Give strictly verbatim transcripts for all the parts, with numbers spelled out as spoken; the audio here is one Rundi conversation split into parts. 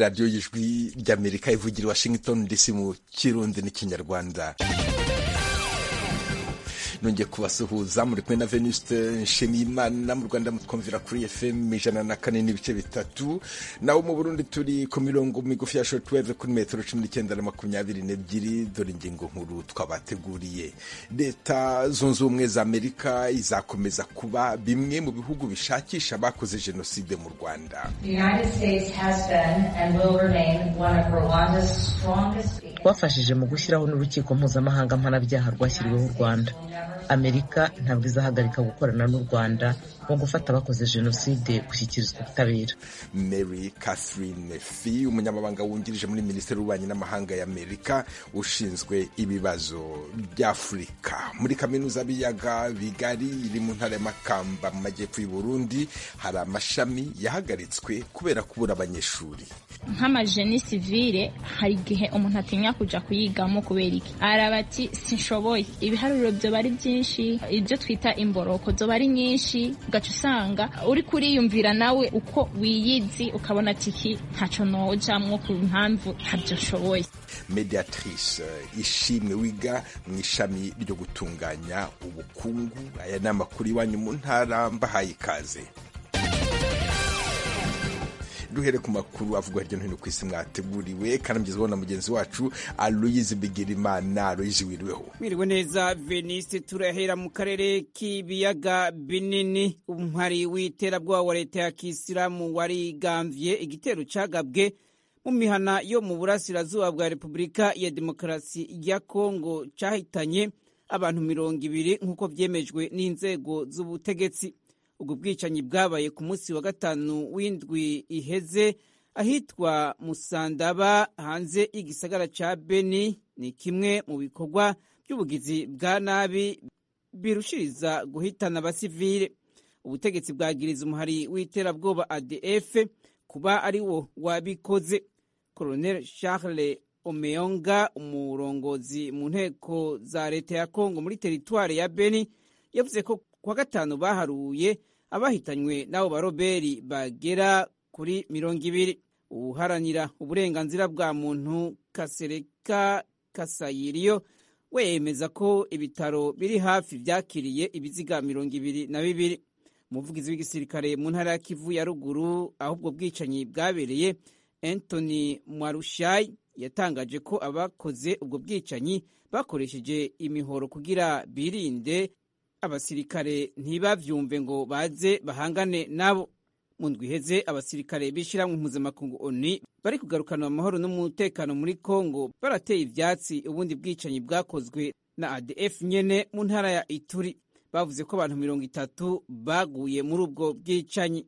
radiyo y'ijwi ry'Amerika ivugira i Washington D C mu Kirundi n'ikinyarwanda. Nongeye kubasuhuza muri kumwe na Venuste Nshimiyimana. Mu Rwanda mutwumvira kuri F M ijana na kane n'ibice bitatu, naho mu Burundi turi ku mirongo migufi ya shortwave kuri metero cumi n'icyenda na makumyabiri n'ebyiri. Dore ingingo nkuru twabateguriye. Leta zunze ubumwe za Amerika izakomeza kuba bimwe mu bihugu bishakisha abakoze jenoside mu Rwanda. Twafashije mu gushyiraho n'urukiko mpuzamahanga mpanabyaha rwashyiriweho u Rwanda. Amerika ntabwo izahagarika gukorana n'u Rwanda mu gufata abakoze jenoside gushyikirizwa ubutabera. Mary Catherine Fee, umunyamabanga wungirije muri Minisiteri y'Ububanyi n'Amahanga ya Amerika ushinzwe ibibazo by'Afurika. Muri kaminuza b'ibiyaga bigari iri mu ntara ya Makamba mu majyepfo y'u Burundi hari amashami yahagaritswe kubera kubura abanyeshuri. Nk'amajeni civile hari igihe umuntu atinya kuja kuyigamo kubera iki arabati sinshoboye, ibiharuro byo bari byinshi, ibyo twita imboroko zo bari nyinshi, ugaca usanga uri kuriyumvira nawe uko wiyizi ukabona ati ntaco nojamwo ku mpamvu ntabyo shoboye. Mediatrice Ishimwe wiga mu ishami ryo gutunganya ubukungu. Aya ni amakuru iwanyu mu ntara, mbahaye ikaze. Duhere ku makuru avugwa hirya no hino ku isi mwateguriwe kandi mugezweho na mugenzi wacu Aloyize Bigirimana. Aloyize, wiriweho? Mwiriwe neza Veniste. Turahera mu karere k'ibiyaga binini. Umuhari w'iterabwoba wa leta ya Kisilamu warigambye igitero cagabwe mu mihana yo mu burasirazuba bwa Repubulika ya Demokarasi ya Kongo cahitanye abantu mirongo ibiri nk'uko vyemejwe n'inzego z'ubutegetsi. Ubwo bwicanyi bwabaye ku munsi wa gatanu w'indwi iheze ahitwa Musandaba hanze y'igisagara ca Beni. Ni kimwe mu bikorwa by'ubugizi bwa nabi birushiriza guhitana abasivile. Ubutegetsi bwagiriza umuhari w'iterabwoba A D F kuba ari wo wabikoze. Colonel Charles Omeonga, umurongozi mu nteko za leta ya Kongo muri teritware ya Beni, yavuze ko kwa gatanu baharuye abahitanywe n'abo baroberi bagera kuri mirongo ibiri. Uharanira uburenganzira bwa muntu Kasereka Kasayiriyo we yemeza ko ibitaro biri hafi vyakiriye ibiziga mirongo ibiri na bibiri. Umuvugizi w'igisirikare mu ntara ya Kivu ya ruguru ahubwo bwicanyi bwabereye, Anthony Mwarushayi, yatangaje ko abakoze ubwo bwicanyi bakoresheje imihoro kugira birinde abasirikare ntibavyumve ngo baze bahangane nabo. Mu ndwi iheze abasirikare b'ishirahamwe mpuzamakungu O N U bari kugarukana amahoro n'umutekano muri Kongo barateye ivyatsi ubundi bwicanyi bwakozwe na A D F nyene mu ntara ya Ituri. Bavuze ko abantu mirongo itatu baguye muri ubwo bwicanyi.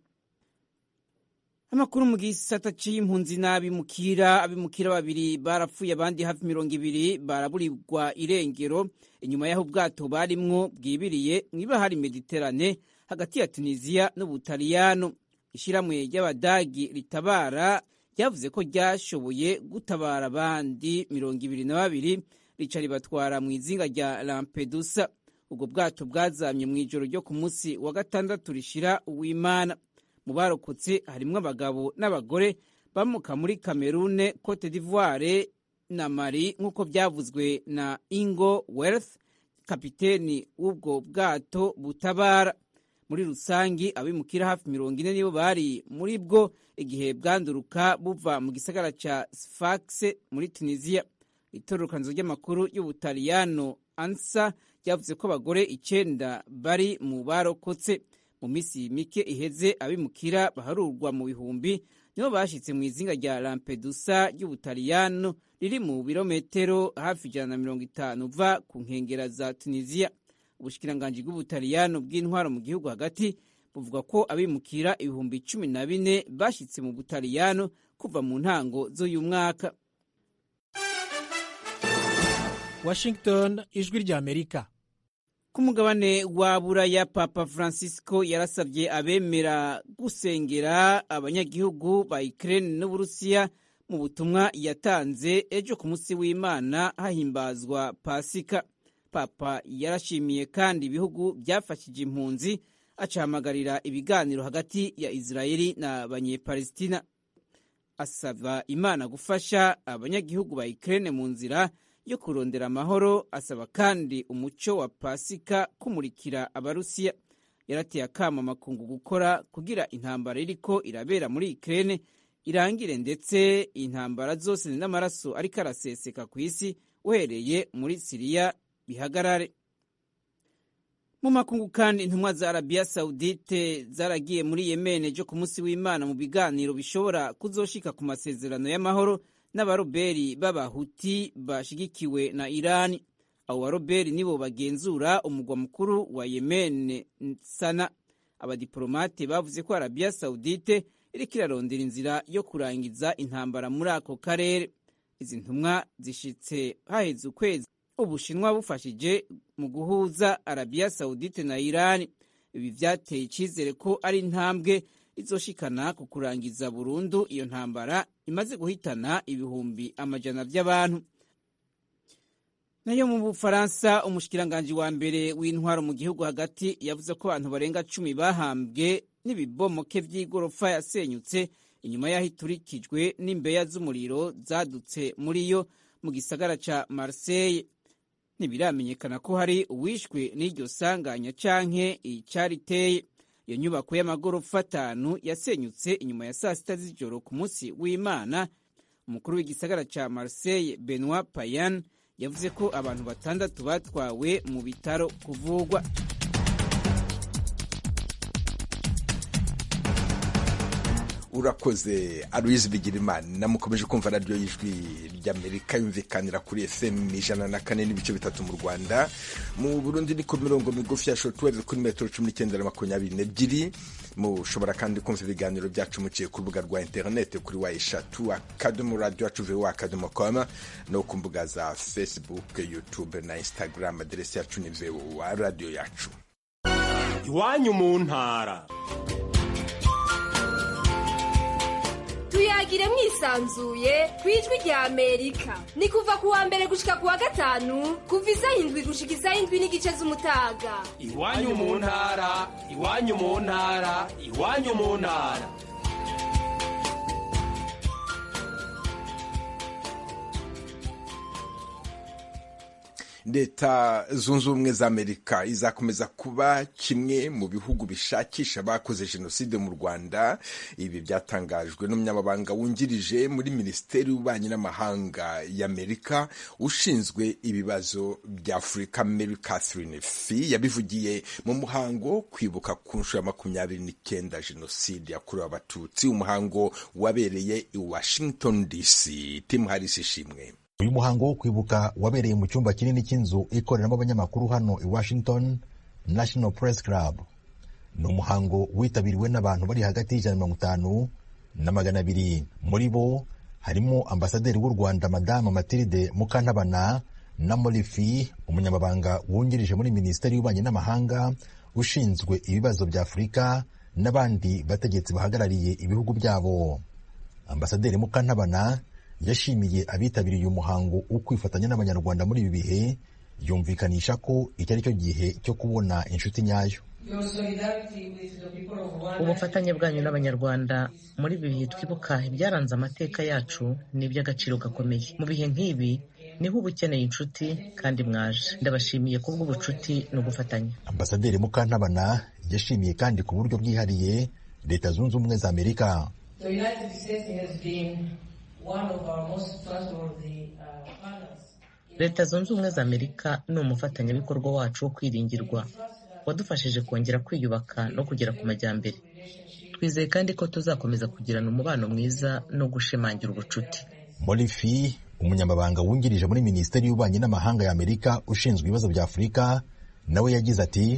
Amakuru mu gisata c'impunzi n'abimukira. Abimukira babiri barapfuye, abandi hafi mirongo ibiri baraburirwa irengero inyuma y'aho ubwato barimwo bwibiriye mw'ibahari Mediterane hagati ya Tunisia n'Ubutaliyano. Ishiramwe ry'Abadagi ritabara ryavuze ko ryashoboye gutabara abandi mirongo ibiri na babiri rica ribatwara mu izinga rya Lampedusa. Ubwo bwato bwazamye mw'ijoro ryo ku munsi wa gatandatu rishira uw'Imana. Mu barokotse harimwo abagabo n'abagore bamuka muri Cameroon, Cote d'Ivoire na Mali nk'uko byavuzwe na Ingo Wealth, kapiteni w'ubwo bwato butabara. Muri rusangi abimukira hafi mirongo ine nibo bari muri bwo igihe bwanduruka buva mu gisagara ca Sfax muri Tunisia. Itororokanizo ry'amakuru y'Ubutaliyano ANSA ryavuze ko abagore icenda bari mu barokotse. Mu misi mike iheze abimukira baharurwa mu bihumbi nibo bashitse mu izinga rya Lampedusa y'Ubutaliyano riri mu birometero hafi ijana na mirongo itanu uva ku nkengera za Tunisia. Ubushikiranganji bw'Ubutaliyano bw'intwaro mu gihugu hagati buvuga ko abimukira ibihumbi cumi na bine bashitse mu Butaliyano kuva mu ntango z'uyu mwaka. Washington, ijwi rya Amerika. Ku mugabane wa Buraya, Papa Francisco yarasabye abemera gusengera abanyagihugu ba Ukraine n'Uburusiya mu butumwa yatanze ejo ku munsi w'Imana hahimbazwa Pasika. Papa yarashimiye kandi ibihugu byafashije impunzi, acahamagarira ibiganiro hagati ya Israeli na Banyepalestina. asaba Imana gufasha abanyagihugu ba Ukraine mu nzira yo kurondera amahoro. Asaba kandi umuco wa Pasika kumurikira Abarusiya. Yarateye akamo amakungu gukora kugira intambara iriko irabera muri Ukraine irangire, ndetse intambara zose n'amaraso ariko araseseka ku isi uhereye muri Siriya bihagarare. Mu makungu kandi intumwa za Arabia Saudite zaragiye muri Yemen ejo ku munsi w'Imana mu biganiro bishobora kuzoshika ku masezerano y'amahoro n'abaroberi b'abahuti bashigikiwe na Irani. Abo baroberi nibo bagenzura umugwa mukuru wa Yemen, Sana. Abadiplomate bavuze ko Arabia Saudite iriko irarondera inzira yo kurangiza intambara muri ako karere. Izi ntumwa zishitse haheze ukwezi Ubushinwa bufashije mu guhuza Arabia Saudite na Irani. Ibi vyateye icizere ko ari intambwe izoshikana ku kurangiza burundu iyo ntambara imaze guhitana ibihumbi amajana vy'abantu. Nayo mu Bufaransa, umushikiranganji wa mbere w'intwaro mu gihugu hagati yavuze ko abantu barenga cumi bahambwe n'ibibomoke vy'igorofa yasenyutse inyuma y'aho iturikijwe n'imbeya z'umuriro zadutse muri yo mu gisagara ca Marseille. Ntibiramenyekana ko hari uwishwe n'iryo sanganya canke icariteye. Iyo nyubako y'amagorofa atanu yasenyutse inyuma ya saa sita z'ijoro ku munsi w'Imana. Umukuru w'igisagara ca Marseille, Benoit Payan, yavuze ko abantu batandatu batwawe mu bitaro kuvugwa. Urakoze Aloise Bigirimana. Mukomeje kumva radio y'Ijwi ry'Amerika yumvikanira kuri F M ijana na kane n'ibice bitatu mu Rwanda. Mu Burundi ni ku mirongo migufi ya shortwave kuri metero cumi n'icyenda na makumyabiri n'ebyiri. Mushobora kandi kumva ibiganiro byacu muciye ku rubuga rwa internet kuri wa eshatu akadomo radio yacu voa akadomo com no ku mbuga za Facebook, YouTube na Instagram. Aderesi yacu ni voa radio yacu. Iwanyu mu ntara. Tuyagire mwisanzuye kwijwi rya Amerika. Ni kuva kuwa mbere gushika kuwa gatanu kuva isaha indwi gushika isaha indwi n'igice z'umutaga. Iwanyu mu ntara, iwanyu mu ntara, iwanyu mu ntara. Leta zunze ubumwe za Amerika izakomeza kuba kimwe mu bihugu bishakisha abakoze jenoside mu Rwanda. Ibi byatangajwe n'umunyamabanga wungirije muri Minisiteri y'Ububanyi n'Amahanga y'Amerika ushinzwe ibibazo bya Afurika, Mary Catherine Fee. Yabivugiye mu muhango kwibuka ku nshuro ya makumyabiri n'icyenda jenoside yakorewe Abatutsi, umuhango wabereye i Washington D C. Tim Harris ishimwe. Uyu muhango wo kwibuka wabereye mu cyumba kinini cy'inzu ikoreramo abanyamakuru hano i Washington, National Press Club. Ni umuhango witabiriwe n'abantu bari hagati y'ijana na mirongo itanu na magana abiri. Muri bo harimo ambasaderi w'u Rwanda Madame Mathilde Mukantabana na Molifi, umunyamabanga wungirije muri Minisiteri y'Ububanyi n'Amahanga ushinzwe ibibazo bya Afurika, n'abandi bategetsi bahagarariye ibihugu byabo. Ambasaderi Mukantabana yashimiye abitabiriye uyu muhango ukwifatanya n'abanyarwanda muri ibi bihe, yumvikanisha ko iki ari cyo gihe cyo kubona inshuti nyayo. Ubufatanye bwanyu n'abanyarwanda muri ibi bihe twibuka ibyaranze amateka yacu ni iby'agaciro gakomeye. Mu bihe nk'ibi niho uba ukeneye inshuti kandi mwaje. Ndabashimiye kubw'ubucuti n'ugufatanya. Ambasaderi Mukantabana yashimiye kandi ku buryo bwihariye Leta Zunze Ubumwe za Amerika. Leta Zunze Ubumwe za Amerika ni umufatanyabikorwa wacu wo kwiringirwa, wadufashije kongera kwiyubaka no kugera ku majyambere. Twizeye kandi ko tuzakomeza kugirana umubano mwiza no gushimangira ubucuti. Molifi, umunyamabanga wungirije muri Minisiteri y'Ububanyi n'Amahanga ya Amerika ushinzwe ibibazo bya Afurika, nawe yagize ati: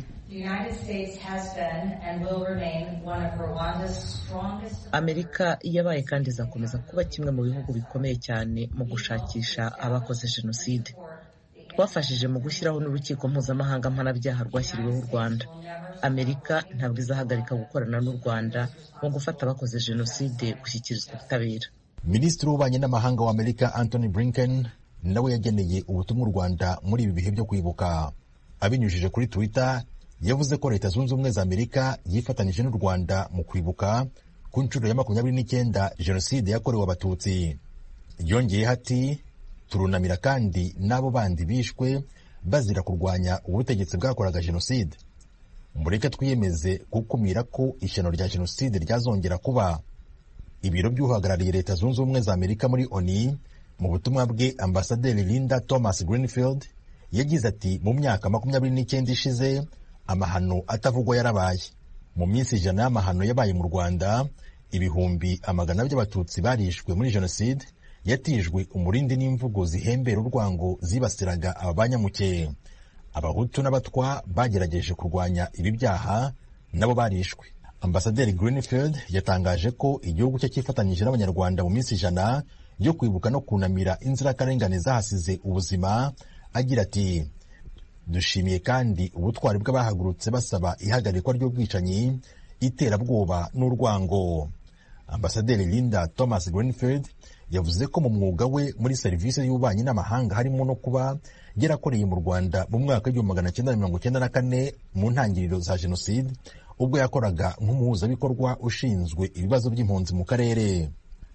Amerika yabaye kandi izakomeza kuba kimwe mu bihugu bikomeye cyane mu gushakisha abakoze jenoside. Twafashije mu gushyiraho n'urukiko mpuzamahanga mpanabyaha rwashyiriweho u Rwanda. Amerika ntabwo izahagarika gukorana n'u Rwanda mu gufata abakoze jenoside gushyikirizwa ubutabera. Minisitiri w'Ububanyi n'Amahanga wa Amerika Anthony Blinken nawe yageneye ubutumwa u Rwanda muri ibi bihe byo kwibuka. Abinyujije kuri Twitter, yavuze ko Leta Zunze Ubumwe za Amerika yifatanyije n'u Rwanda mu kwibuka ku nshuro ya makumyabiri n'icyenda jenoside yakorewe abatutsi. Yongeyeho ati turunamira kandi n'abo bandi bishwe bazira kurwanya ubutegetsi bwakoraga jenoside. Mureke twiyemeze gukumira ko ishyano rya jenoside ryazongera kuba. Ibiro by'uhagarariye Leta Zunze Ubumwe za Amerika muri O N U mu butumwa bwe Ambasaderi Linda Thomas Greenfield yagize ati mu myaka makumyabiri n'icyenda ishize amahano atavugwa yarabaye. Mu minsi ijana y'amahano yabaye mu Rwanda, ibihumbi amagana by'abatutsi barishwe muri jenoside yatijwe umurindi n'imvugo zihembera urwango zibasiraga aba banyamuke. Abahutu n'abatwa bagerageje kurwanya ibi byaha nabo barishwe. Ambasaderi Greenfield yatangaje ko igihugu cye cyifatanyije n'abanyarwanda mu minsi ijana yo kwibuka no kunamira inzirakarengane zahasize ubuzima, agira ati dushimiye kandi ubutwari bw'abahagurutse basaba ihagarikwa ry'ubwicanyi, iterabwoba n'urwango. Ambasaderi Linda Thomas Greenfield yavuze ko mu mwuga we muri serivisi y'ububanyi n'amahanga harimo no kuba yarakoreye mu Rwanda mu mwaka w'igihumbi magana cyenda mirongo cyenda na kane mu ntangiriro za jenoside, ubwo yakoraga nk'umuhuzabikorwa ushinzwe ibibazo by'impunzi mu karere.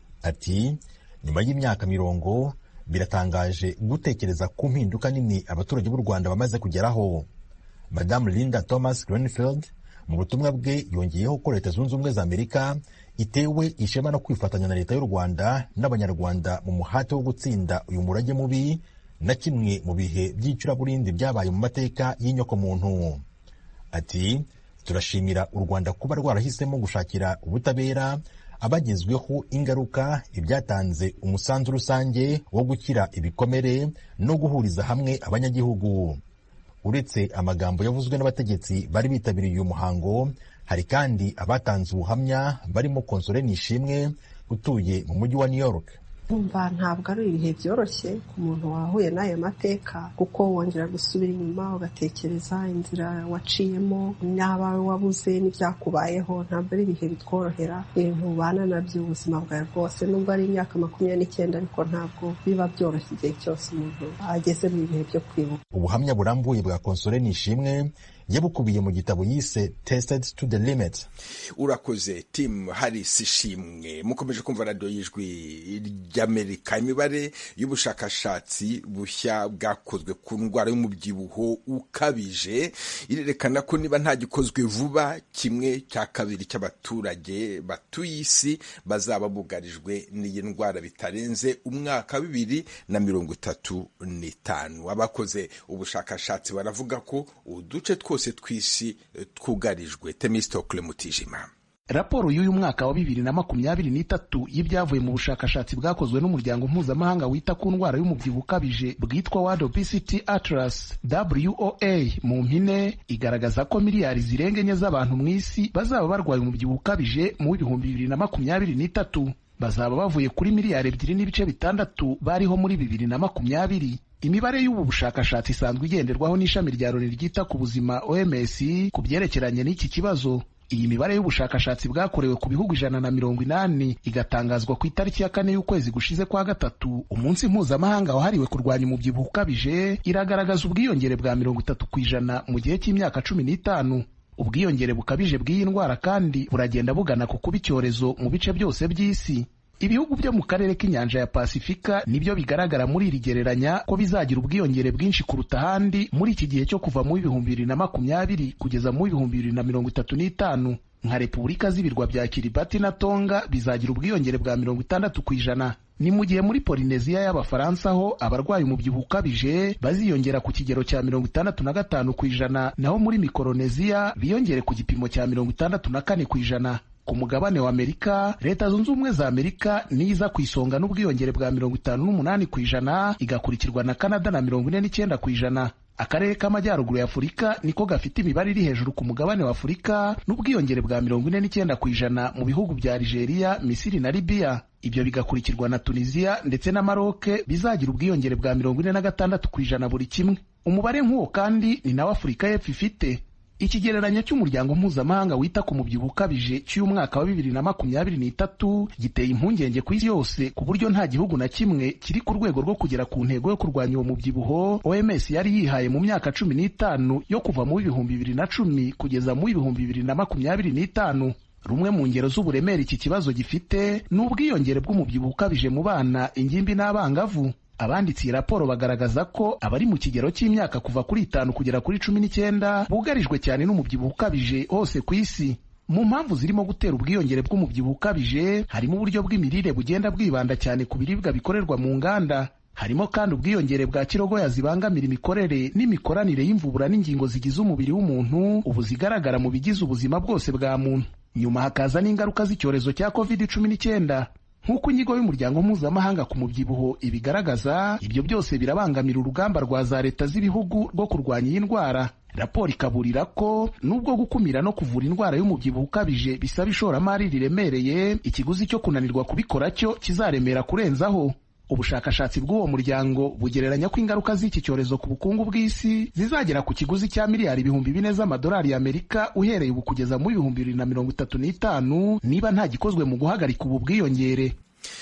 Ati nyuma y'imyaka mirongo biratangaje gutekereza ku mpinduka nini abaturage b'u Rwanda bamaze kugeraho. Madame Linda Thomas Greenfield mu butumwa bwe yongeyeho ko Leta Zunze Ubumwe za Amerika itewe ishema no kwifatanya na Leta y'u Rwanda n'Abanyarwanda mu muhate wo gutsinda uyu murage mubi na kimwe mu bihe by'icuraburindi byabaye mu mateka y'inyokomuntu. Ati turashimira u Rwanda kuba rwarahisemo gushakira ubutabera abagezweho ingaruka, ibyatanze umusanzu rusange wo gukira ibikomere no guhuriza hamwe abanyagihugu. Uretse amagambo yavuzwe n'abategetsi bari bitabiriye uyu muhango, hari kandi abatanze ubuhamya barimo Konsole Nishimwe utuye mu mujyi wa New York. Umva ntabwo ari ibihe byoroshye ku muntu wahuye n'aya mateka, kuko wongera gusubira inyuma ugatekereza inzira waciyemo n'abawe wabuze n'ibyakubayeho. Ntabwo ari ibihe bitworohera, ibintu ubana nabyo ubuzima bwawe bwose. Nubwo ari imyaka makumyabiri n'icyenda ariko ntabwo biba byoroshye igihe cyose umuntu ageze mu bihe byo kwibuka. Ubuhamya burambuye bwa Konsole Nishimwe yabukubiye mu gitabo yise Tested to the Limit. Urakoze Tim Harris Ishimwe. Mukomeje kumva radio y'ijwi ry'Amerika. Imibare y'ubushakashatsi bushya bwakozwe ku ndwara y'umubyibuho ukabije irerekana ko niba nta gikozwe vuba, kimwe cya kabiri cy'abaturage batuye isi bazaba bugarijwe n'iyi ndwara bitarenze umwaka wa bibiri na mirongo itatu n'itanu. Abakoze ubushakashatsi baravuga ko uduce twose tw'isi twugarijwe. Temistokle Mutijima. Raporo y'uyu mwaka wa bibiri na makumyabiri n'itatu y'ibyavuye mu bushakashatsi bwakozwe n'umuryango mpuzamahanga wita ku ndwara y'umubyibuho ukabije bwitwa World Obesity Atlas W O A mu mpine, igaragaza ko miliyari zirenga enye z'abantu mu isi bazaba barwaye umubyibuho ukabije mu bihumbi bibiri na makumyabiri n'itatu. Bazaba bavuye kuri miliyari ebyiri n'ibice bitandatu bariho muri bibiri na makumyabiri. Imibare y'ubu bushakashatsi isanzwe igenderwaho n'ishami rya Loni ryita ku buzima O M S ku byerekeranye n'iki kibazo. Iyi mibare y'ubushakashatsi bwakorewe ku bihugu ijana na mirongo inani igatangazwa ku itariki ya kane y'ukwezi gushize kwa gatatu, umunsi mpuzamahanga wahariwe kurwanya umubyibuho ukabije, iragaragaza ubwiyongere bwa mirongo itatu ku ijana mu gihe cy'imyaka cumi n'itanu. Ubwiyongere bukabije bw'iyi ndwara kandi buragenda bugana ku kuba icyorezo mu bice byose by'isi. Ibihugu byo mu karere k'inyanja ya Pasifika nibyo bigaragara muri iri gereranya ko bizagira ubwiyongere bwinshi kuruta ahandi muri iki gihe cyo kuva mu bihumbi bibiri na makumyabiri kugeza mu bihumbi bibiri na mirongo itatu n'itanu. Nka Repubulika z'ibirwa bya Kiribati na Tonga bizagira ubwiyongere bwa mirongo itandatu ku ijana. Ni mu gihe muri Polineziya y'Abafaransa ho abarwaye umubyibuho ukabije baziyongera ku kigero cya mirongo itandatu na gatanu ku ijana, naho muri Mikoroneziya biyongere ku gipimo cya mirongo itandatu na kane ku ijana. Ku mugabane wa Amerika, Leta Zunze Ubumwe za Amerika niza ku isonga n'ubwiyongere bwa mirongo itanu n'umunani ku ijana, igakurikirwa na Canada na mirongo ine n'icyenda ku ijana. Akarere k'amajyaruguru ya Afurika niko gafite imibare iri hejuru ku mugabane wa Afurika n'ubwiyongere bwa mirongo ine n'icyenda ku ijana mu bihugu bya Algeria, Misiri na Libya. Ibyo bigakurikirwa na Tunisia ndetse na Maroc bizagira ubwiyongere bwa mirongo ine na gatandatu ku ijana buri kimwe. Umubare nk'uwo kandi ni nawo Afurika y'Epfo ifite. Ikigereranyo cy'umuryango mpuzamahanga wita ku mubyibuho ukabije cy'uyu mwaka wa bibiri na makumyabiri n'itatu giteye impungenge ku isi yose ku buryo nta gihugu na kimwe kiri ku rwego rwo kugera ku ntego yo kurwanya uwo mubyibuho O M S yari yihaye mu myaka cumi n'itanu yo kuva mu bihumbi bibiri na cumi kugeza mu bihumbi bibiri na makumyabiri n'itanu. rumwe mu ngero z'uburemere iki kibazo gifite ni ubwiyongere bw'umubyibuho ukabije mu bana, ingimbi n'abangavu. Abanditse iyi raporo bagaragaza ko abari mu kigero cy'imyaka kuva kuri itanu kugera kuri cumi n'icyenda bugarijwe cyane n'umubyibuho ukabije hose ku isi. Mu mpamvu zirimo gutera ubwiyongere bw'umubyibuho ukabije harimo uburyo bw'imirire bugenda bwibanda cyane ku biribwa bikorerwa mu nganda. Harimo kandi ubwiyongere bwa kirogoya zibangamira imikorere n'imikoranire y'imvubura n'ingingo zigize umubiri w'umuntu, ubu zigaragara mu bigize ubuzima bwose bwa muntu. Nyuma hakaza n'ingaruka z'icyorezo cya covid cumi n'icyenda. Nk'uko inyigo y'umuryango mpuzamahanga ku mubyibuho ibigaragaza, ibyo byose birabangamira urugamba rwa za leta z'ibihugu rwo kurwanya iyi ndwara. Raporo ikaburira ko nubwo gukumira no kuvura indwara y'umubyibuho ukabije bisaba ishoramari riremereye, ikiguzi cyo kunanirwa kubikora cyo kizaremera kurenzaho. Ubushakashatsi bw'uwo muryango bugereranya ko ingaruka z'iki cyorezo ku bukungu bw'isi zizagera ku kiguzi cya miliyari ibihumbi bine z'amadolari y'Amerika uhereye ubu kugeza mu bihumbi bibiri na mirongo itatu n'itanu niba nta gikozwe mu guhagarika ubu bwiyongere.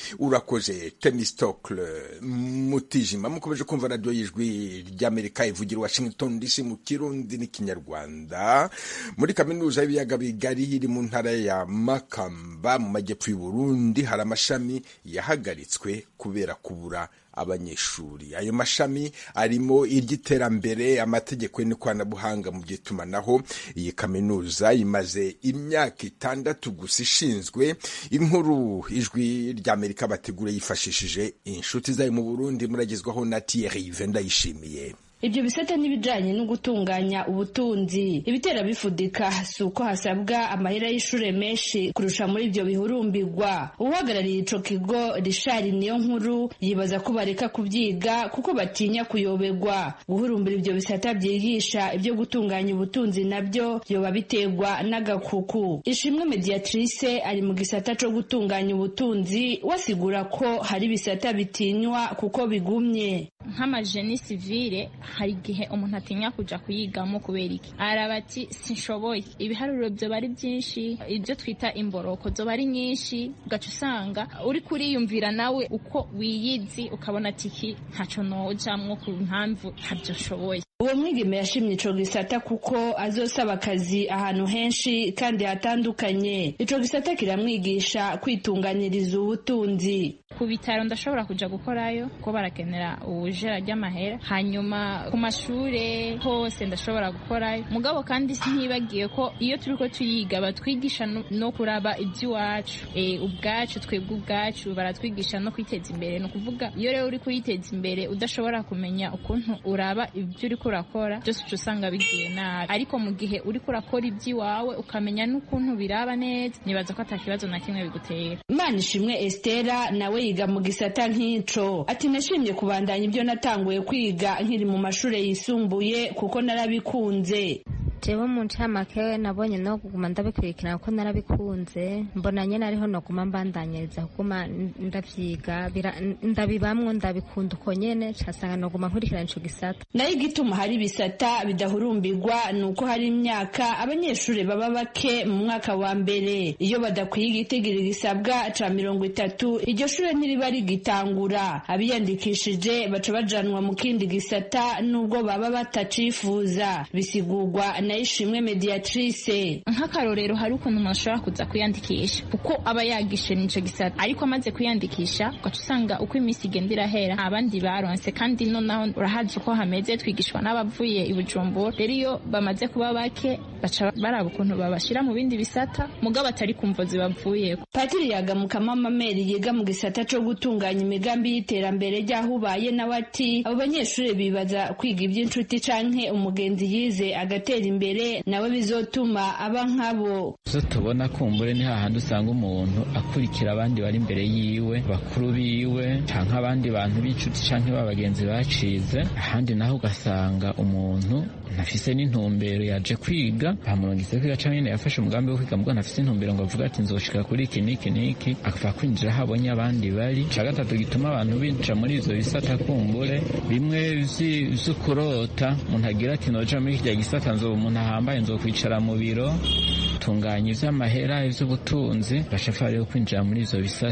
Urakoze Temistokle Mutijima. Mukomeje kumva radio y'Ijwi ry'Amerika ivugira Washington D C mu Kirundi n'Ikinyarwanda. Muri kaminuza y'ibiyaga bigari iri mu ntara ya Makamba mu majyepfo y'u Burundi hari amashami yahagaritswe kubera kubura abanyeshuri. Ayo mashami arimo iry'iterambere, amategeko n'ikoranabuhanga mu by'itumanaho. Iyi kaminuza imaze imyaka itandatu gusa ishinzwe. Inkuru Ijwi ry'Amerika bategura yifashishije inshuti zayo mu Burundi, muragezwaho na Thierry Vendayishimiye. Ibyo bisata n'ibijanye no gutunganya ubutunzi ibitera bifudika suko hasabwa amahera y'ishure menshi kurusha muri ibyo bihurumbirwa. Uhagarariye ico kigo Richard niyo nkuru yibaza ko bareka kubyiga kuko batinya kuyoberwa. Guhurumbira ibyo bisata byigisha ibyo gutunganya ubutunzi nabyo yoba biterwa n'agakuku. Ishimwe Mediatrice ari mu gisata cyo gutunganya ubutunzi wasigura ko hari bisata bitinywa kuko bigumye. Nk'amajeni civile hari igihe umuntu atinya kuja kuyigamo kubera iki araba ati sinshoboye, ibiharuro byo bari byinshi, ibyo twita imboroko zo bari nyinshi, ugaca usanga uri kuriyumvira nawe uko wiyizi ukabona ati iki ntaco nojamwo ku mpamvu ntabyo shoboye. Uwo mwigeme yashimye ico gisata kuko azosaba akazi ahantu henshi kandi hatandukanye. Ico gisata kiramwigisha kwitunganyiriza ubutunzi. Ku bitaro ndashobora kuja gukorayo ko barakenera ubujera ry'amahera, hanyuma ku mashure hose ndashobora gukorayo. Mugabo kandi sintibagiye ko iyo turiko tuyiga batwigisha no, no kuraba iby'iwacu e, ubwacu twebwe ubwacu baratwigisha no kwiteza imbere. No kuvuga iyo rero uri kwiteza imbere udashobora kumenya ukuntu uraba ibyo uri kurakora byose usanga bigiye nabi, ariko mu gihe uri kurakora iby'iwawe ukamenya n'ukuntu biraba neza, nibaza ko atakibazo na kimwe bigutera. Manishimwe Estera nawe yiga mu gisata nk'ico ati nashimye kubandanya ibyo natanguye kwiga nkiri mu mashure yisumbuye kuko narabikunze. Jewe mu ncamake nabonye no kuguma ndabikurikirana kuko narabikunze, mbona nyene ariho no guma mbandanyiriza kuguma ndavyiga ndabibamwo ndabikunda uko nyene casanga no guma nkurikirana ico gisata. Nayo igituma hari bisata bidahurumbirwa nuko hari imyaka abanyeshure baba bake mu mwaka wa mbere. Iyo badakwiye igitigiri gisabwa ca mirongo itatu iryo shure ntiriba rigitangura. Abiyandikishije baca bajanwa mu kindi gisata nubwo baba batacifuza. Bisigurwa na Ishimwe Mediatrice. Nk'akarorero hari ukuntu umuntu ashobora kuza kwiyandikisha kuko aba yagishe n'ico gisata, ariko amaze kwiyandikisha ugaca usanga uko iminsi igenda irahera abandi baronse, kandi nonaho urahazi uko hameze, twigishwa n'abavuye i Bujumbura. Rero iyo bamaze kuba bake baca baraba ukuntu babashira mu bindi bisata mugabo atari kumvo zibavuyeko. Patiri Yagamuka Mama Mary yiga mu gisata cyo gutunganya imigambi y'iterambere ry'ahubaye nawe ati abo banyeshure bibaza kwiga iby'inshuti canke umugenzi yize agatera imbere nawe bizotuma aba nkabo. So tubona kumbure ni hahandi usanga umuntu akurikira abandi bari imbere yiwe, bakuru biwe canke abandi bantu b'inshuti canke babagenzi bacize, ahandi naho ugasanga umuntu ntafise n'intumbero yaje kwiga, bamurungitse kwiga canke yafashe umugambi wo kwiga mugabo ntafise intumbero ngo avuga ati nzoshika kuri iki niki niki, akava kwinjira habonye abandi bari. Ca gatatu gituma abantu binjira muri ivyo bisata kumbure bimwe vy'ukurota, umuntu agira ati noja muri kirya gisata nzo umuntu ahambaye nzokwicara mu biro tunganya ivy'amahera ivy'ubutunzi, bashafari yo kwinjira muri ivyo bisata.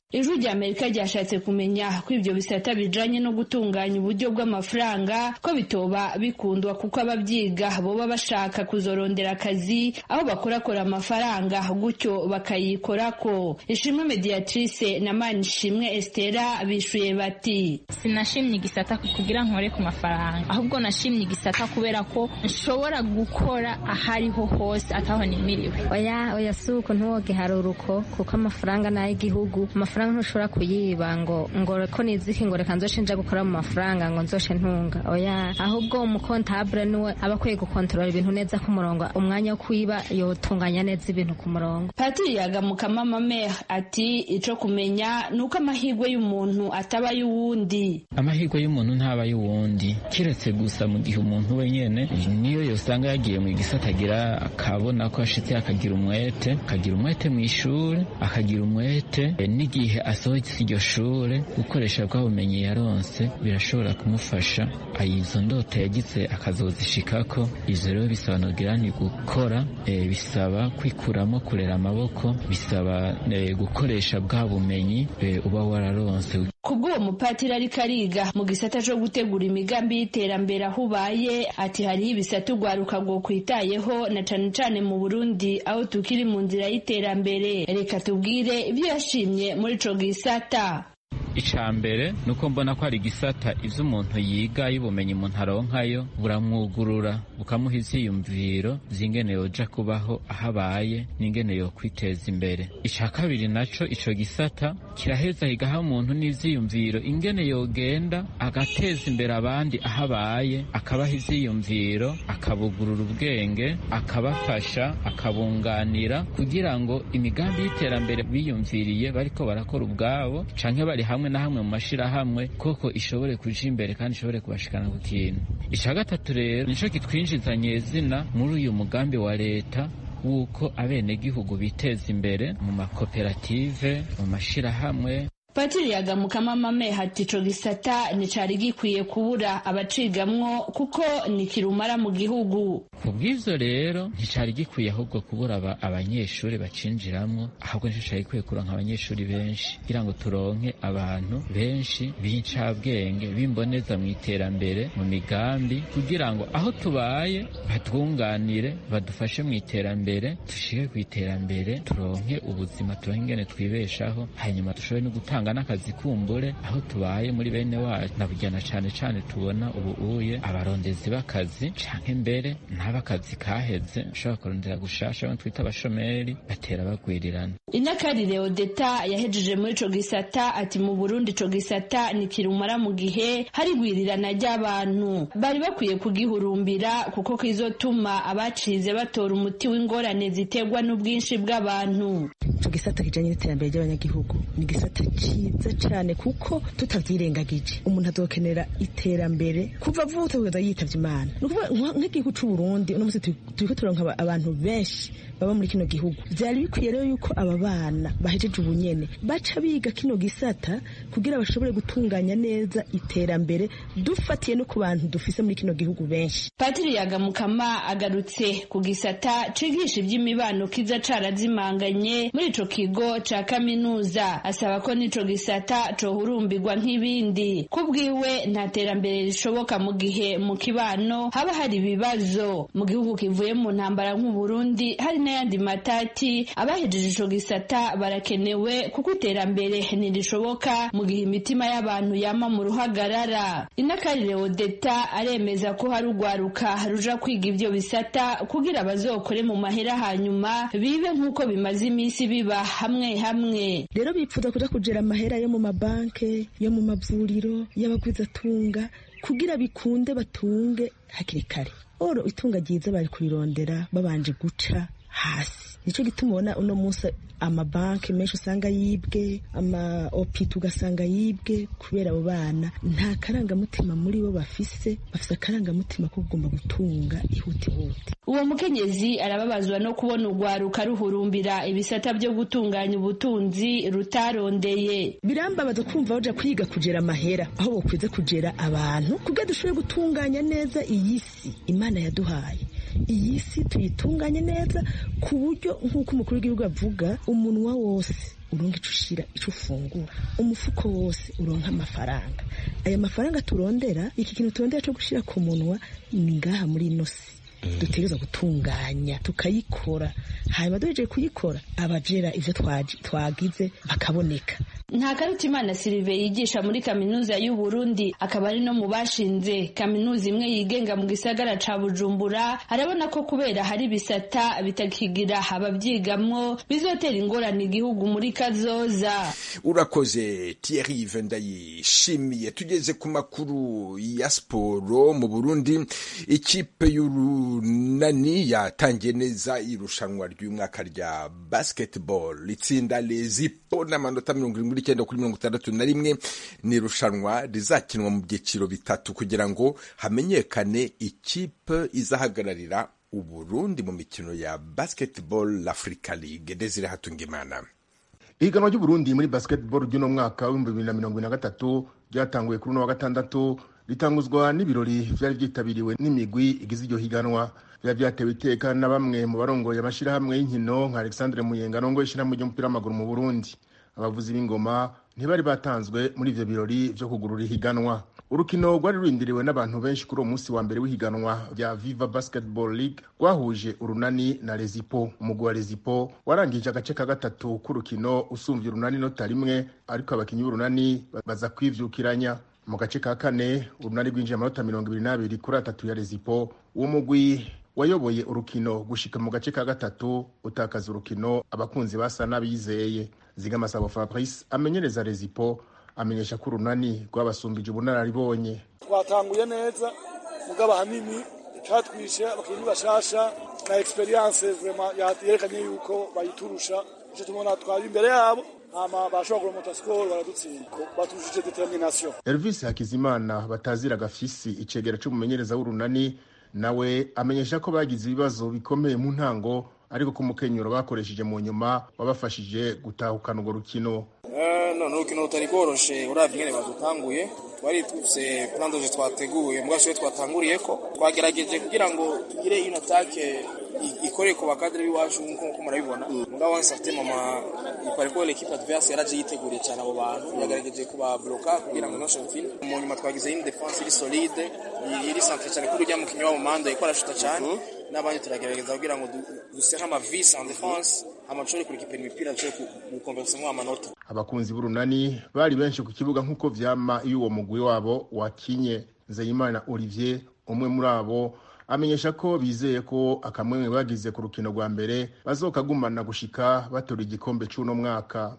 ijwi rya Amerika ryashatse kumenya ko ivyo bisata bijanye no gutunganya uburyo bw'amafaranga ko bitoba bikundwa kuko abavyiga boba bashaka kuzorondera akazi aho bakorakora amafaranga gutyo bakayikorako. Ishimwe Mediatrice na Manishimwe Estera bishuye bati sinashimye igisata kugira nkore ku mafaranga, ahubwo nashimye igisata kubera ko nshobora gukora ahariho hose ataho nimiriwe. Oya oya suko ntuwoge haruruko kuko amafaranga nayo igihugu, amafaranga ntushobora kuyiba ngo ngo ko niziki ngo reka nzoshe nja gukora mu mafaranga ngo nzoshe ntunga. Oya ahubwo umukontable niwe aba akwiye gukontrola ibintu neza ku murongo, umwanya wo kwiba yotunganya neza ibintu ku murongo. Patiri Yagamukama Mame ati ico kumenya nuko amahirwe y'umuntu ataba y'uwundi. Amahirwe y'umuntu ntaba y'uwundi, kiretse gusa mu gihe umuntu wenyene niyo yosanga yagiye mu gisata agira akabona ko ashitse akagira umwete, akagira umwete mu ishuri, akagira umwete e, n'igihe asohotse iryo shure gukoresha bwa bumenyi yaronse birashobora kumufasha ayizo ndoto yagize akazozishikako. Ivyo rero bisobanura ni gukora e, bisaba kwikuramo kurera amaboko, bisaba e, gukoresha bwa bumenyi e, uba wararonse. Kubwo mupatiri ari kariga mu gisata cyo gutegura imigambi y'iterambere aho ubaye ati hari ibisata ugwaruka bwo kwitayeho na cane cane mu Burundi aho tukiri mu nzira y'iterambere. Reka tubwire ibyo yashimye muri ico gisata. Icambere nuko mbona ko ari gisata ivyo umuntu yiga y'ubumenyi umuntu aronkayo buramwugurura bukamuha ivyiyumviro zingene yoja kubaho ahabaye n'ingene yo kwiteza imbere. Ica kabiri naco ico gisata kiraheza higaha umuntu n'ivyiyumviro ingene yogenda agateza imbere abandi ahabaye, akabaha ivyiyumviro, akabugurura ubwenge, akabafasha, akabunganira kugira ngo imigambi y'iterambere biyumviriye bariko barakora ubwabo canke bari hamwe na hamwe mu mashirahamwe koko ishobore kuja imbere kandi ishobore kubashikana ku kintu. Ica gatatu rero nico kitwinjizanye izina muri uyu mugambi wa leta wuko abenegihugu biteza imbere mu makoperative, mu mashirahamwe. Patiri Yagamukama Mame hati ico gisata nicari gikwiye kubura abacigamwo kuko nikirumara mu gihugu. Kubw'ivyo rero nticari gikwiye ahubwo kubura aba abanyeshuri bacinjiramwo, ahubwo nico cari gikwiye kuronka abanyeshuri benshi kugira ngo turonke abantu benshi b'incabwenge bimboneza mu iterambere mu migambi kugira ngo aho tubaye batwunganire badufashe mu iterambere, dushike ku iterambere turonke ubuzima turonke ingene twibeshaho, hanyuma dushobore no gutanga n'akazi kumbure aho tubaye muri bene wacu. Nabujyana cane cane tubona ubu uye abarondezi b'akazi canke mbere n'abakazi kaheze ushobora kurondera gushasha abantu twita abashomeri batera bagwirirana. Inakarire Odeta yahejeje muri ico gisata ati mu Burundi ico gisata nikirumara mu gihe hari gwirirana ry'abantu, bari bakwiye kugihurumbira kuko kizotuma abacize batora umuti w'ingorane ziterwa n'ubwinshi bw'abantu. Ico gisata kijanye n'iterambere ry'abanyagihugu ni gisata ciza cyane kuko tutavyirengagije umuntu azokenera iterambere kuva avutse kugeza yitavye Imana. Nk'igihugu c'u Burundi uno musi turiko turonka abantu benshi baba muri kino gihugu, vyari bikwiye rero yuko aba bana bahejeje ubunyene baca biga kino gisata kugira bashobore gutunganya neza iterambere dufatiye no ku bantu dufise muri kino gihugu benshi. Patiri Yagamukama agarutse ku gisata cigisha ivy'imibano kiza carazimanganye muri ico kigo ca kaminuza, asaba ko nico gisata cohurumbirwa nk'ibindi. Kubwiwe nta terambere rishoboka mu gihe mu kibano haba hari ibibazo. Mu gihugu kivuye mu ntambara nk'u Burundi hari n'ayandi matati, abahejeje ico gisata barakenewe kuko iterambere ntirishoboka mu gihe imitima y'abantu yama mu ruhagarara. Inakarire Odeta aremeza ko hari ugwaruka ruja kwiga ivyo bisata kugira bazokore mu mahera hanyuma bibe nk'uko bimaze imisi biba hamwe hamwe. Rero bipfuza kuja kujera amahera yo mu mabanke, yo mu mavuriro, y'abagwizatunga kugira bikunde batunge hakiri kare. Oro itunga ryiza bari kurirondera babanje guca hasi. Nico gituma ubona uno musa amabanki menshi usanga yibwe, ama opita ugasanga yibwe kubera abo bana nta karangamutima muri bo bafise, bafise akarangamutima ko kugomba gutunga ihuti huti. Uwo mukenyezi arababazwa no kubona ugwaruka ruhurumbira ibisata byo gutunganya ubutunzi rutarondeye. Birambabaza kumva baja kwiga kugera amahera aho bokwize kugera abantu kugira dushobore gutunganya neza iyi si Imana yaduhaye. Iyi si tuyitunganye neza ku buryo nk'uko umukuru w'igihugu avuga umunwa wose uronke ico ushira ico ufungura, umufuko wose uronka amafaranga. Aya mafaranga turondera, iki kintu turondera cyo gushira ku munwa ni ngaha muri ino si dutegereza gutunganya tukayikora, hanyuma duhejeje kuyikora abajera ivyo twagize bakaboneka. Ntakarutimana Sylvain yigisha muri kaminuza y'u Burundi, akaba ari no mu bashinze kaminuza imwe yigenga mu gisagara ca Bujumbura. Arabona ko kubera hari bisata bitakigira abavyigamwo bizotera ingorane igihugu muri kazoza. Urakoze Thierry Vendayishimiye. Tugeze ku makuru ya sporo mu Burundi. Ikipe y'urunani yatangiye neza irushanwa ry'umwaka rya basketball, itsinda Lezipo n'amanota mirongo irindwi n'icyenda kuri mirongo itandatu na rimwe. Ni irushanwa rizakinwa mu byiciro bitatu kugira ngo hamenyekane ikipe izahagararira Uburundi mu mikino ya Basketball Africa League. Desire Hatungimana. Ihiganwa ry'Uburundi muri basketball ry'uno mwaka w'ibihumbi bibiri na mirongo ine na gatatu ryatanguye kuri uno wa gatandatu, ritanguzwa n'ibirori vyari vyitabiriwe n'imigwi igize iryo higanwa. Vyari vyatewe iteka na bamwe mu barongoye amashirahamwe y'inkino nka Alexandre Muyenga arongoye ishirahamwe ry'umupira w'amaguru mu Burundi. Abavuzi b'ingoma ntibari batanzwe muri ivyo birori vyo kugurura ihiganwa. Urukino rwari rurindiriwe n'abantu benshi kuri uwo munsi wa mbere w'ihiganwa rya Viva Basketball League rwahuje urunani na Lezipo. Umugwi wa Lezipo warangije agace ka gatatu k'urukino usumvye urunani nota rimwe, ariko abakinyi b'urunani baza kwivyukiranya. Mu gace ka kane urunani rwinjiye amanota mirongo ibiri n'abiri kuri atatu ya Lezipo. Uwo mugwi wayoboye urukino gushika mu gace ka gatatu utakaza urukino abakunzi basa n'abizeye. Zigamasabo Fabrice amenyereza Lezipo amenyesha ko urunani rwabasumbije ubunararibonye. Twatanguye neza mugabo hanini cyatwishe abakinyi bashasha na experience vraiment yaterekanye yuko bayiturusha, cyo tumona twari imbere yabo ama bashobora kumota score baradutsinda batushije determination. Elvis Hakizimana batazira gafisi icegera cyo mumenyereza w'urunani nawe amenyesha ko bagize ibibazo bikomeye mu ntango, ariko ko umukenyero bakoresheje mu nyuma wabafashije gutahukana urwo rukino. Eh no no rukino rutari koroshe, uravye ngene badutanguye twari tufise plan doje twateguye mugasho twatanguriye ko twagerageje kugira ngo tugire ino attaque ikore ku bakadre biwacu nko murabibona. Mugabo wanse afite mama ipariko l'équipe adverse yaraje yiteguriye cyane abo bantu, yagerageje kuba bloquer kugira ngo no shotfil. Mu nyuma twagize une défense iri solide iri centre cyane kuri ujya mu kinyo wa manda ikora shuta cyane, n'abandi turagerageza kugira ngo dusere ama vis en défense amachori kuri kipe imipira cyo ku conversion wa manota. Abakunzi b'urunani bari benshi ku kibuga nkuko vyama iyo uwo mugwi wabo wakinye. Nzeyimana Olivier umwe muri abo amenyesha ko bizeye ko akamwemwe bagize ku rukino rwa mbere bazokagumana gushika batora igikombe cy'uno mwaka.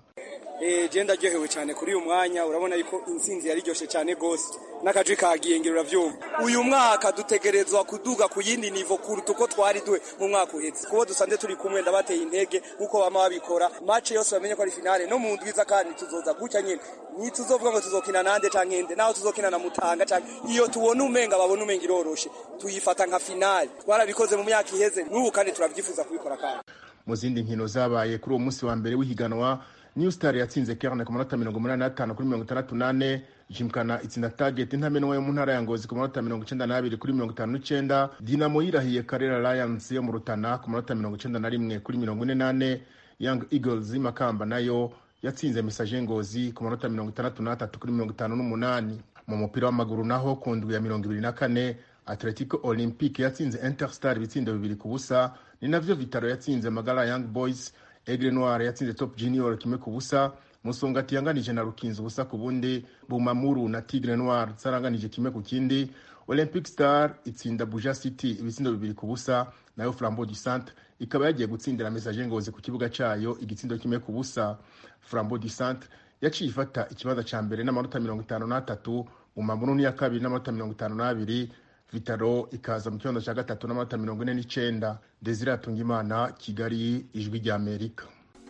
Eh je ndaryohewe cyane kuri uyu mwanya, urabona yuko insinzi yari ryoshe cyane gose n'akaje kagiye ngiro uravyumva. Uyu mwaka dutegerezwa kuduga ku yindi nivo kuruta uko twari duwe mu mwaka uhetse, kuko dusanze turi kumwe ndabateye intege uko bama babikora. Match yose bamenye ko ari finale no mu ndwiza kandi tuzoza gucya nyine, ni tuzovuga ngo tuzokina nande cankende naho tuzokina na Mutanga canke iyo tubona umenga babona umenga iroroshe tuyifata nka finale. Twarabikoze mu myaka iheze n'ubu kandi turavyifuza kubikora kandi. Mu zindi nkino zabaye kuri uwo munsi wa mbere w'ihiganwa, New Star yatsinze Kerne ku manota mirongo umunani n'atanu kuri mirongo itandatu n'ane. Jimkana itsinda Target intamenwa yo mu ntara ya Ngozi ku manota mirongo icenda n'abiri kuri mirongo itanu n'icenda. Dinamo yirahiye Karera Lions yo mu Rutana ku manota mirongo icenda na rimwe kuri mirongo ine n'ane. Young Eagles Makamba nayo yatsinze Message Ngozi ku manota mirongo itandatu n'atatu kuri mirongo itanu n'umunani. Mu mupira w'amaguru naho ku ndwi ya mirongo ibiri na kane Atletico Olympique yatsinze Interstar ibitsindo bibiri ku busa. Ni navyo Vitaro yatsinze Magala Young Boys. Aigle Noir yatsinze Top Junior kimwe ku busa. Musongati yanganije na Rukinzo busa ku bundi. Bumamuru na Tigre Noir zaranganije kimwe ku kindi. Olympic Star itsinda Buja City ibitsindo bibiri ku busa. Nayo Flambeau du Centre ikaba yagiye gutsindira Message Ngozi ku kibuga cayo igitsindo kimwe ku busa. Flambeau du Centre yaciye ifata ikibanza ca mbere n'amanota mirongo itanu n'atatu. Bumamuru ni ya kabiri n'amanota mirongo itanu n'abiri. Vitaro ikaza mu kibanza ca gatatu n'amanota mirongo ine n'icenda. Desire Hatungimana, Kigali, Ijwi rya Amerika.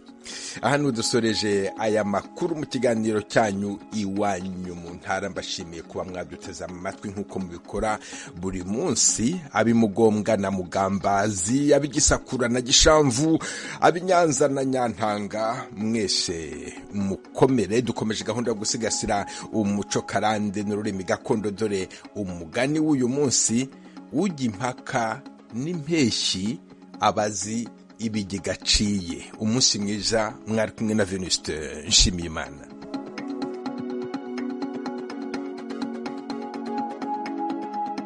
Aha nudusoreje aya makuru mu kiganiro cyanyu iwanyu mu ntara. Mbashimiye kuba mwaduteze amatwi nk'uko mubikora buri munsi. Abimugombwa na Mugambazi, abigisakura na Gishamvu, abinyanza na Nyantanga, mwese mukomere. Dukomeje gahunda yo gusigasira umuco karande n'ururimi gakondo. Dore umugani w'uyu munsi: ujya impaka n'impeshyi abazi ibigega aciye. Umunsi mwiza, mwari kumwe na Venuste Nshimiyimana.